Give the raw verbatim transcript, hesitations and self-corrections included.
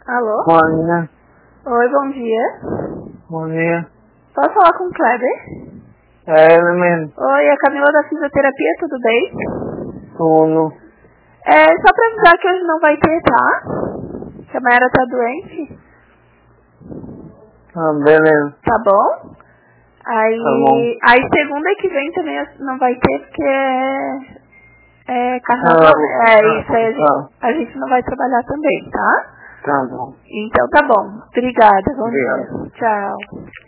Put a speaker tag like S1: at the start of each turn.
S1: Alô?
S2: Bom dia.
S1: Oi, bom dia.
S2: Bom dia.
S1: Posso falar com o Kleber?
S2: É ele mesmo.
S1: Oi, é a Camila da fisioterapia, tudo bem?
S2: Tudo.
S1: É só pra avisar que hoje não vai ter, tá? Que a Mayara tá doente.
S2: Ah, beleza.
S1: Tá bom? Aí,
S2: Tá bom.
S1: aí segunda que vem também não vai ter, porque é, é carnaval.
S2: Ah,
S1: É isso, aí a gente,
S2: tá.
S1: a gente não vai trabalhar também, tá?
S2: Tá bom.
S1: Então tá bom. Obrigada, bom
S2: Obrigado.
S1: dia. Tchau.